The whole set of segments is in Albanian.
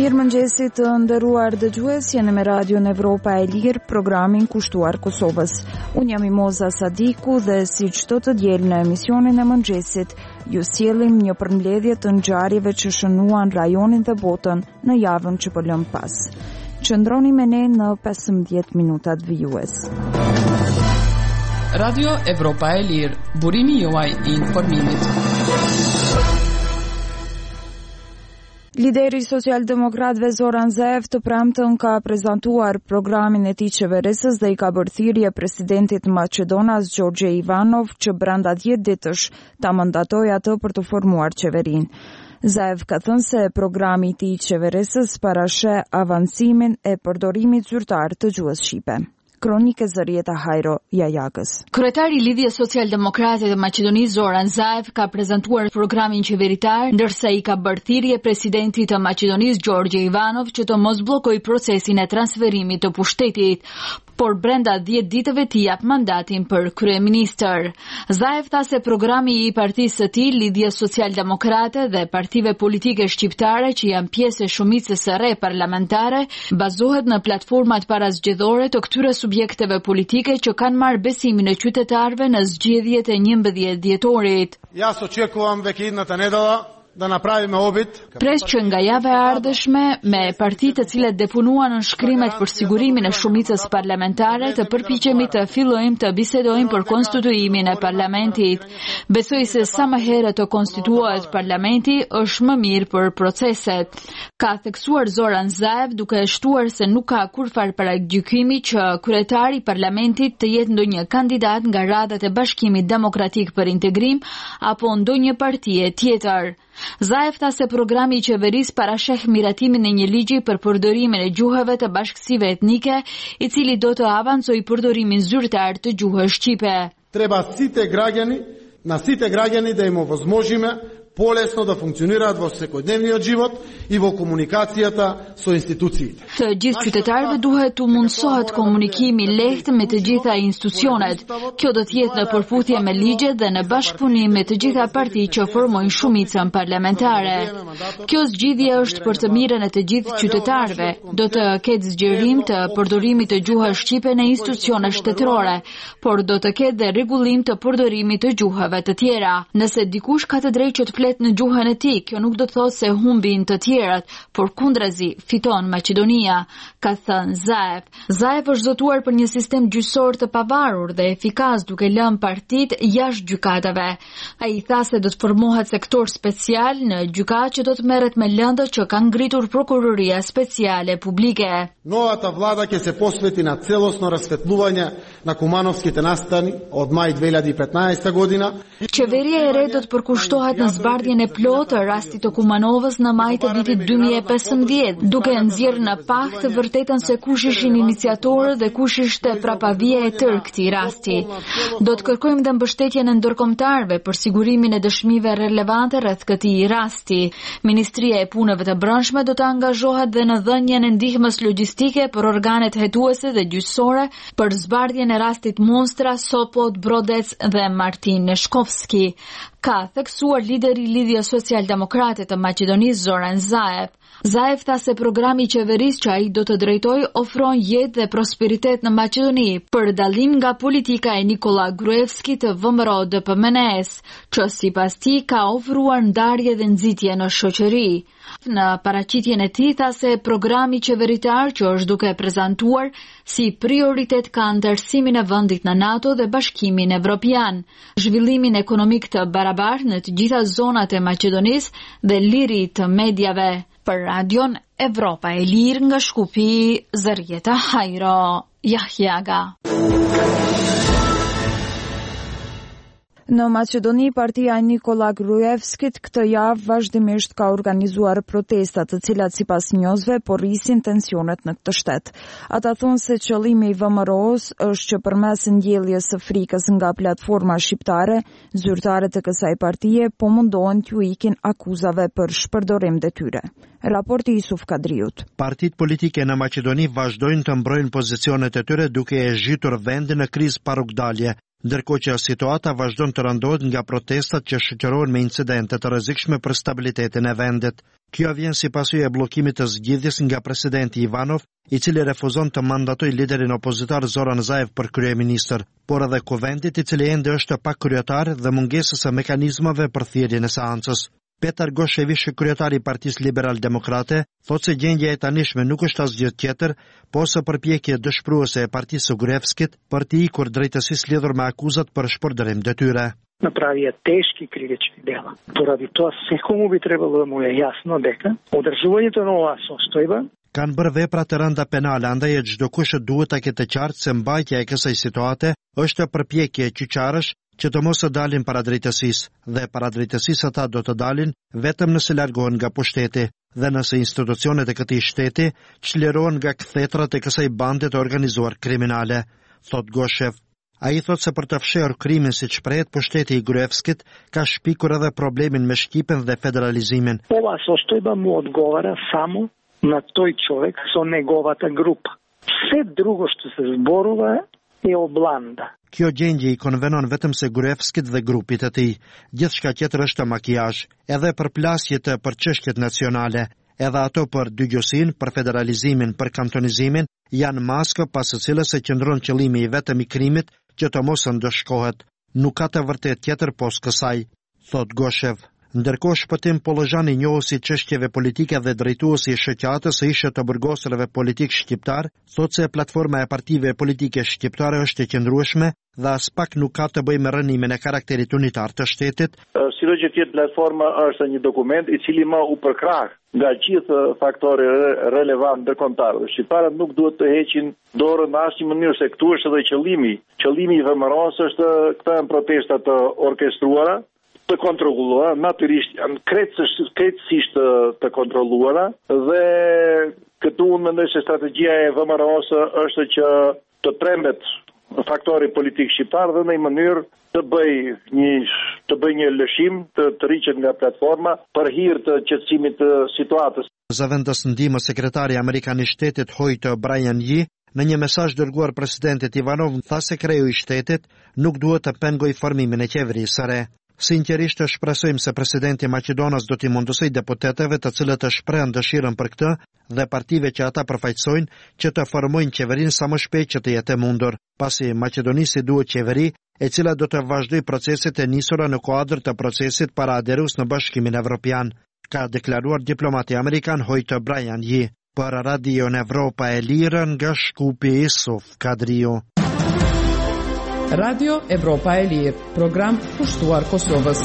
Mirëmëngjesit të nderuar dëgjues, jeni me Radion Evropa e Lirë, programin kushtuar Kosovës. Unë jam Imoza Sadiku dhe si çdo të diel në emisionin e mëngjesit, ju sjellim një përmbledhje të ngjarjeve që shënuan rajonin dhe botën në javën që po lëm pas. Qëndroni me ne në 15 minutat vijues. Radio Evropa e Lirë, burimi juaj I informimit. Lideri Social-Demokratëve Zoran Zaev të premtën ka prezantuar programin e tij qeverisës dhe I ka bërë thirrje presidentit Maqedonas Gjorgje Ivanov që brenda 10 ditësh ta mandatojë atë për të formuar qeverinë. Zaev ka thënë se programi I tij qeverisës parasheh avancimin e përdorimit zyrtar të gjuhës shqipe. Kronike Zërieta Hajro Jajakës. Kryetari I Lidhjes Social-Demokrate të Maqedonisë Zoran Zaev ka prezantuar programin qeveritar, ndërsa I ka bërë thirrje presidentit të Maqedonisë Gjorgje Ivanov që të mos bllokojë procesin e transferimit të pushtetit, por brenda 10 ditëve t'i jap mandatin për kryeministër. Zaev tha se programi I partisë së tij, Lidhjes Social-Demokrate dhe partive politike shqiptare që janë pjesë e shumicës së re parlamentare, bazohet në platformat parazgjedhore të këtyre subjekteve politike që kanë marrë besimin e qytetarëve në zgjedhjet e 11 dhjetorit. Ja očekujem već iduća nedjelja da napravimo obit. Pres që nga java e ardhshme me partitë të cilat depunuan në shkrimet për sigurimin e shumicës parlamentare të përpiqemi të fillojmë të bisedojmë për konstituimin e parlamentit. Besoj se sa më herët të konstituohet parlamenti është më mirë për proceset. Ka theksuar Zoran Zaev duke e shtuar se nuk ka kurfar paragjykimi që kryetari I parlamentit të jetë ndonjë kandidat nga radhat e Bashkimit Demokratik për Integrim apo ndonjë partie tjetër. Zaev tha se programi I qeverisë parasheh miratimin e një ligji për përdorimin e gjuhëve të bashkësive etnike, I cili do të avancojë përdorimin zyrtar të gjuhës shqipe. Treba na site građani da im ovozможиме полесно да функционираат во секојдневниот живот I во комуникацијата со институциите. Të gjithë qytetarëve duhet të mundësohet komunikimi lehtë me të gjitha institucionet. Kjo do të jetë në përputhje me ligjet dhe në bashkëpunim me të gjitha partitë që formojnë shumicën parlamentare. Kjo zgjidhje është për të mirën e të gjithë qytetarëve. Do të ketë zgjerim të përdorimit të gjuhës shqipe në institucione shtetërore, por do të ketë dhe rregullim të përdorimit të gjuhëve të tjera. Nëse dikush ka të drejtë që të flet në gjuhën e tij, kjo nuk do të thotë se humbin të tjerat, por kundrazi fiton Maqedonia, ka thënë Zaev. Zaev është zotuar për një sistem gjyqësor të pavarur dhe efikas duke lënë partitë jashtë gjykatave. Ai tha se do të formohet sektor special në gjykatë që do të merret me lëndët që ka ngritur prokuroria speciale publike. Новата влада ќе се посвети на целосно расветлување на кумановските настани од мај 2015 година. Qeveria e re do të përkushtohet në zbardhjen e plotë të rastit të Kumanovës në maj të vitit 2015, duke nxjerrë në pak të vërtetën se kush ishin iniciatorët dhe kush ishte prapavija e tërë këtij rasti. Do të kërkojmë dhe mbështetjen e ndërkombëtarëve për sigurimin e dëshmive relevante rreth këtij rasti. Ministria e Punëve të Brendshme do të angazhohet dhe në dhënien e ndihmës logjistike për organet hetuese dhe gjyqësore për zbardhjen e rastit Monstra, Sopot, Brodec dhe Martin Neshkovski. Ka theksuar lideri I Lidhjes Social-Demokrate të Maqedonisë Zoran Zaev. Zaev tha se programi I qeverisë që ai do të drejtojë ofron jetë dhe prosperitet në Maqedoni, për dallim nga politika e Nikola Gruevski të VMRO DPMNE-s, që sipas tij ka ofruar ndarje dhe nxitje në shoqëri. Në paraqitjen e tij tha se programi qeveritar që është duke prezantuar si prioritet ka ndërsimin e vendit në NATO dhe Bashkimin Evropian, zhvillimin ekonomik të barabartë në të gjitha zonat e Maqedonisë dhe liri të mediave. Për Radion Evropa e Lirë nga Shkupi, Zërieta Hajro Jahjaga. Në Maqedoni, partia e Nikola Gruevskit këtë javë vazhdimisht ka organizuar protesta të cilat sipas njozve porrisin tensionet në këtë shtet. Ata thonë se qëllimi I VMRO-s është që përmes ndjelljes së frikës nga platforma shqiptare, zyrtarët e kësaj partie po mundohen t'ju ikin akuzave për shpërdorim detyre. Raporti Isuf Kadriut. Partitë politike në Maqedoni vazhdojnë të mbrojnë pozicionet e tyre duke e zhytur vendin në krizë pa rrugdalje. ndërkohë që situata vazhdon të rëndohet nga protestat që shoqërohen me incidente të rrezikshme për stabilitetin e vendit. Kjo vjen si pasojë e bllokimit të zgjedhjes nga presidenti Ivanov, i cili refuzon të mandatojë liderin opozitar Zoran Zaev për kryeministër, por edhe kuvendit i cili ende është pa kryetar dhe mungesës së mekanizmave për thirrjen e seancës. Petar Goshevish, kryetari i Partisë Liberal-Demokrate, thotë se gjendja e tanishme nuk është asgjë tjetër, po se përpjekje dëshpëruese e Partisë Gruevskit për të ikur drejtësisë lidhur me akuzat për shpërdorim detyre. Направија тешки кривични дела. Поради тоа секому би требало да му е јасно дека одржувањето на оваа состојба kanë bërë vepra të rënda penale, andaj e çdo kush duhet ta ketë qartë se mbajtja e kësaj situate është përpjekje gjyqarësh që të mos dalin para drejtësisë, dhe para drejtësisë ata do të dalin vetëm nëse largohen nga pushteti dhe nëse institucionet e këtij shteti çlirohen nga kthetrat e kësaj bande të organizuar kriminale, thot Goshev. Ai thotë se për të fshehur krimin siç prehet, pushteti i Gruevskit ka shpikur edhe problemin me shqipen dhe federalizimin. Ова состојба му одговара само на тој човек со неговата група. Се друго што се зборува е обланда. Kjo gjendje i konvenon vetëm se Gruevskit dhe grupit e tij. Gjithçka tjetër është makijazh, edhe përplasje për çështjet nacionale, edhe ato për dygjosin, për federalizimin, për kantonizimin, janë maskë pas së cilës e qëndron qëllimi i vetëm i krimit që të mos ndëshkohet. Nuk ka të vërtet tjetër pos kësaj, thot Goshev. Ndërkohë Shpëtim Pollozhani, njohësi çështjeve politike dhe drejtuesi i shoqatës së ishe të burgosërve politik shqiptar, thotë se platforma e partive politike shqiptare është e qëndrueshme dhe as pak nuk ka të bëjë me rënimin e karakterit unitar të shtetit. Sido që tjetë platforma është një dokument i cili ma u përkrah nga gjithë faktorë relevant ndërkombëtar. Shqiptarët nuk duhet të heqin dorën në asnjë mënyrë se këtu është edhe qëllimi. Qëllimi i VMRO-s është këta janë protesta të orkestruara, të kontrolluara, natyrisht janë krejtësisht të kontrolluara dhe këtu unë mendoj se strategjia e VMRO-s është që të tremet faktori politik shqiptar dhe në një mënyrë të bëj një lëshim, të rriqet nga platforma për hir të qetësimit të situatës. Zëvendës ndihmë sekretari amerikan i shtetit Hoyt Brian Yee në një mesazh dërguar presidentit Ivanov tha se kreu i shtetit nuk duhet të pengojë formimin e qeverisë së re. Sinqerisht shpresojmë se presidenti Maqedonas do t'i mundësoj deputetëve të cilët shprehen dëshirën për këtë dhe partive që ata përfaqësojnë që të formojnë qeverinë sa më shpejt që të jetë mundur, pasi Maqedonisi duhet qeveri e cila do të vazhdojë proceset e nisura në kuadër të procesit para aderus në Bashkimin Evropian, ka deklaruar diplomati amerikan Hoyt Brian Yee. Për Radio Evropa e Lirë nga Shkupi Isuf Kadriu. Radio Evropa e Lirë, program kushtuar Kosovës.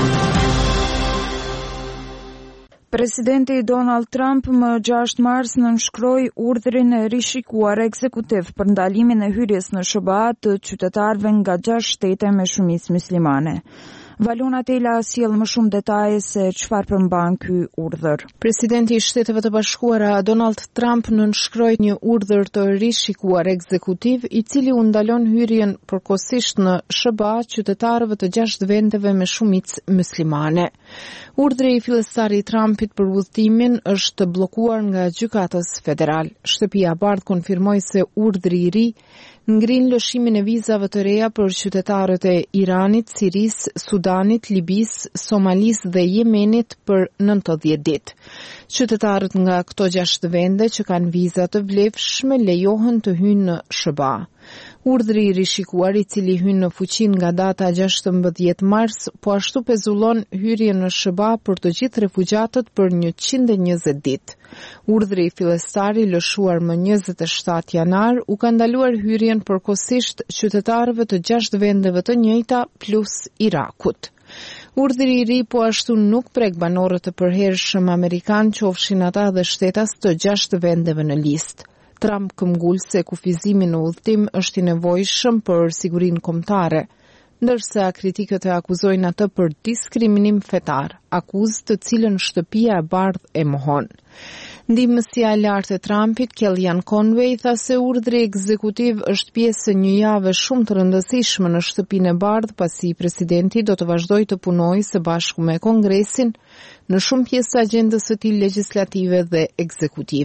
Presidenti Donald Trump më 6 mars nënshkroi urdhrin e rishikuar ekzekutiv për ndalimin e hyrjes në SBA të qytetarëve nga 6 shtete me shumicë muslimane. Valona Tela sjell më shumë detaje se çfarë përmban ky urdhër. Presidenti i Shteteve të Bashkuara Donald Trump nënshkroi një urdhër të rishikuar ekzekutiv i cili u ndalon hyrjen përkohësisht në SBA qytetarëve të 6 vendeve me shumicë muslimane. Urdhri i fillestari i Trumpit për udhëtimin është bllokuar nga gjykatës federal. Shtëpia e Bardhë konfirmoi se urdhri i ri ngrin lëshimin e vizave të reja për qytetarët e Iranit, Sirisë, Sudanit, Libisë, Somalisë dhe Yemenit për 90 ditë. Qytetarët nga këto 6 vende që kanë viza të vlefshme lejohen të hyjnë në SBA. Urdhri i rishikuar i cili hyn në fuqi nga data 16 mars, po ashtu pezullon hyrjen në SBA për të gjithë refugjatët për 120 ditë. Urdhri i fillestar i lëshuar më 27 janar u ka ndaluar hyrjen përkohësisht qytetarëve të 6 vendeve të njëjta plus Irakut. Urdhri i ri po ashtu nuk prek banorët të përhershëm amerikan, qofshin ata dhe shtetas të 6 vendeve në listë. Trump këmbgul se kufizimi në udhëtim është i nevojshëm për sigurinë kombëtare, ndërsa kritikët e akuzojnë atë për diskriminim fetar, akuzë të cilën Shtëpia e Bardhë e mohon. Ndihmësia e lartë e Trumpit, Kellyanne Conway, tha se urdhri ekzekutiv është pjesë e një jave shumë të rëndësishme në Shtëpinë e Bardhë, pasi presidenti do të vazhdojë të punojë së bashku me Kongresin në shumë pjesë të agjendës së tij legjislative dhe ekzekutive.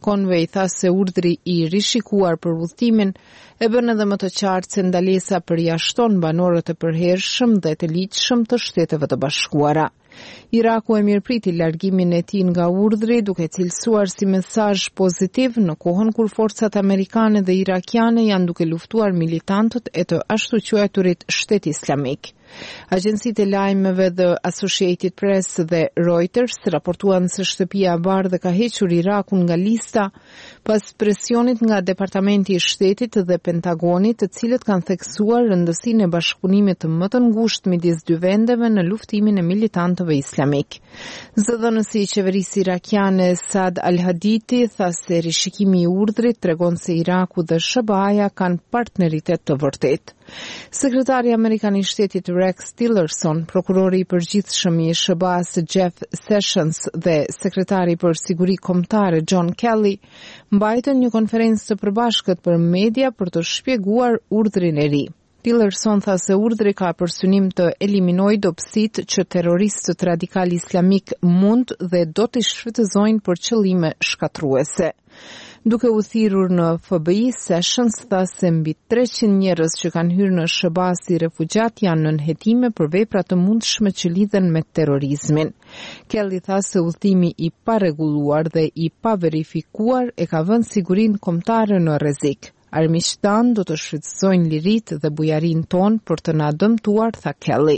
Conway tha se urdhri i rishikuar për udhëtimin e bën edhe më të qartë se ndalesa përjashton banorët e përhershëm dhe të ligjshëm të Shteteve të Bashkuara. Iraku e mirëpriti largimin e tij nga urdhri, duke cilësuar si mesazh pozitiv në kohën kur forcat amerikane dhe irakiane janë duke luftuar militantët e të ashtu quajturit Shteti Islamik. Agjencitë e lajmeve The Associated Press dhe Reuters raportuan se Shtëpia e Bardhë ka hequr Irakun nga lista pas presionit nga Departamenti i Shtetit dhe Pentagonit, të cilët kanë theksuar rëndësinë e bashkëpunimit më të ngushtë midis dy vendeve në luftimin e militantëve islamik. Zëdhënësi i qeverisë irakiane Saad al-Haditi tha se rishikimi i urdhrit tregon se Iraku dhe SBA-ja kanë partneritet të vërtetë. Sekretari amerikan i Shtetit Rex Tillerson, prokurori i përgjithshëm i SBA-s Jeff Sessions dhe sekretari për siguri kombëtare John Kelly mbajtën një konferencë të përbashkët për media për të shpjeguar urdhrin e ri. Tillerson tha se urdhri ka për synim të eliminojë dobësitë që terroristët radikal islamik mund dhe do të shfrytëzojnë për qëllime shkatruese. Duke u thirrur në FBI, Sessions tha se mbi 300 njerëz që kanë hyrë në SBA si refugjat janë në nënhetime për vepra të mundshme që lidhen me terrorizmin. Kelly tha se udhëtimi i parregulluar dhe i paverifikuar e ka vënë sigurinë kombëtare në rrezik. Armiqtë tanë do të shfrytëzojnë liritë dhe bujarinë tonë për të na dëmtuar, tha Kelly.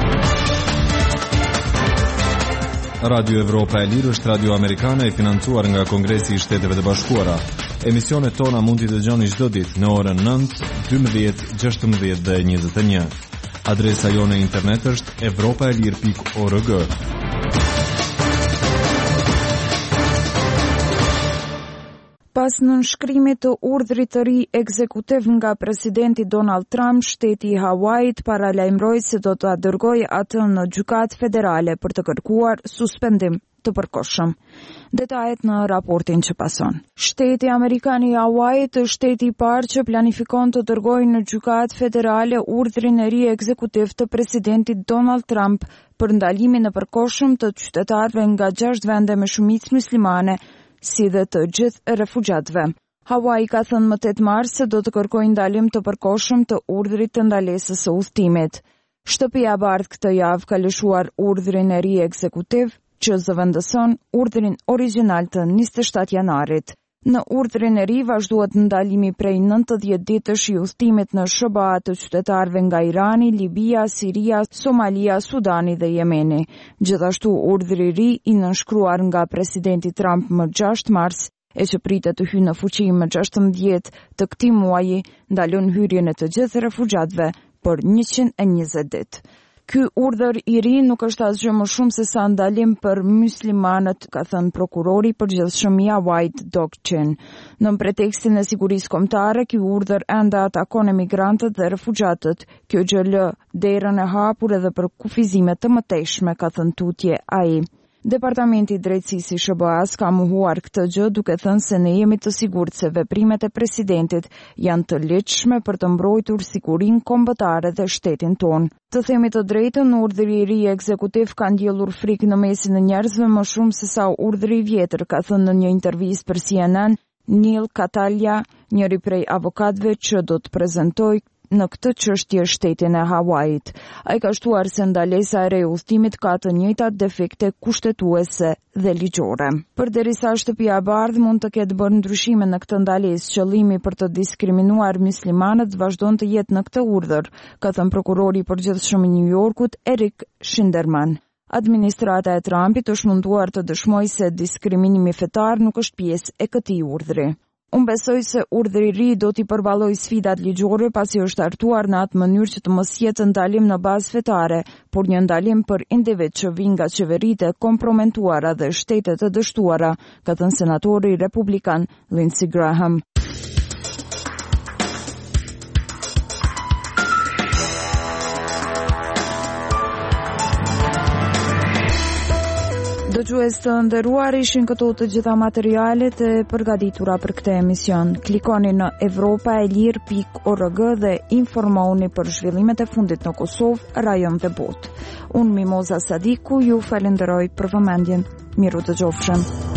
Radio Evropa e Lirë është radio amerikane e financuar nga Kongresi i Shteteve të Bashkuara. Emisionet tona mund t'i dëgjoni çdo ditë në orën 9, 12, 16 dhe 21. Adresa jone internet është evropaelir.org. Pas nënshkrimit të urdhrit të ri ekzekutiv nga presidenti Donald Trump, shteti i Hawaiit paralajmëroi se do ta dërgojë atë në gjykatë federale për të kërkuar suspendim të përkohshëm. Detajet në raportin që pason. Shteti amerikan i Hawaiit është shteti i parë që planifikon të dërgojë në gjykatë federale urdhrin e ri ekzekutiv të presidentit Donald Trump për ndalimin e përkohshëm të qytetarëve nga 6 vende me shumicë muslimane, si dhe të gjithë refugjatëve. Hawaii ka thënë më 8 mars se do të kërkojë ndalim të përkohshëm të urdhrit të ndalesës së udhëtimit. Shtëpia e Bardhë këtë javë ka lëshuar urdhrin e ri ekzekutiv që zëvendëson urdhrin origjinal të 27 janarit. Në urdhrin e ri vazhduhet ndalimi prej 90 ditësh i udhëtimit në SBA të qytetarëve nga Irani, Libia, Siria, Somalia, Sudani dhe Jemeni. Gjithashtu urdhri i ri i nënshkruar nga presidenti Trump më 6 mars e që pritet të hyjë në fuqi më 16 të këtij muaji, ndalon hyrjen e të gjithë refugjatëve për 120 ditë. Ky urdhër i ri nuk është asgjë më shumë se sa ndalim për muslimanët, ka thënë prokurori i përgjithshëm i Hawaiit Doug Chin. Në pretekstin e sigurisë kombëtare, ky urdhër ende atakon emigrantët dhe refugjatët. Kjo gjë lë derën e hapur edhe për kufizime të mëtejshme, ka thënë tutje ai. Departamenti i Drejtësisë i SBA-s ka mohuar këtë gjë duke thënë se ne jemi të sigurt se veprimet e presidentit janë të lehtëshme për të mbrojtur sigurinë kombëtare dhe shtetin tonë. Të themi të drejtën, urdhri i ri ekzekutiv ka ndjellur frikë në mesin e njerëzve më shumë se sa urdhri i vjetër, ka thënë në një intervistë për CNN Neil Catalia, njëri prej avokatëve që do të prezantojë në këtë çështje shtetin e Hawaiit. Ai ka shtuar se ndalesa e re e udhëtimit ka të njëjtat defekte kushtetuese dhe ligjore. Përderisa Shtëpia e Bardhë mund të ketë bërë ndryshime në këtë ndalesë, qëllimi për të diskriminuar muslimanët vazhdon të jetë në këtë urdhër, ka thënë prokurori i përgjithshëm i New Yorkut Eric Schinderman. Administrata e Trumpit është munduar të dëshmojë se diskriminimi fetar nuk është pjesë e këtij urdhri. Unë besoj se urdhri i ri do t'i përballojë sfidat ligjore pasi është hartuar në atë mënyrë që të mos jetë ndalim në bazë fetare, por një ndalim për individ që vijnë nga qeveritë komprometuara dhe shtete të dështuara, ka thënë senatori republikan Lindsey Graham. Dëgjues të nderuar, ishin këto të gjitha materialet e përgatitura për këtë emision. Klikoni në evropaelir.org dhe informohuni për zhvillimet e fundit në Kosovë, rajon dhe botë. Unë Mimoza Sadiku ju falenderoj për vëmendjen. Miru dëgjofshëm.